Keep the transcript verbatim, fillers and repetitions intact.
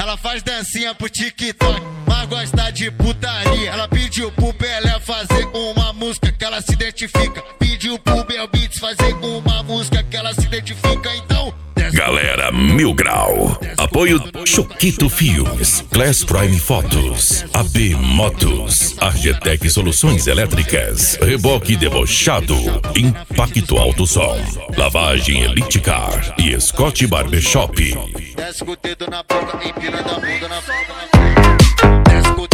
Ela faz dancinha pro TikTok, mas gosta de putaria. Ela pediu pro Pelé fazer uma música que ela se identifica. Pediu pro Bel Beats fazer uma música que ela se identifica. Então Galera Mil Grau. Apoio Choquito Filmes, Class Prime Fotos, A B Motos, Argetec Soluções Elétricas, Reboque Debochado, Impacto Alto Som, Lavagem Elite Car e Scott Barbershop. desce com o dedo na boca, empinando a bunda na boca. Desce com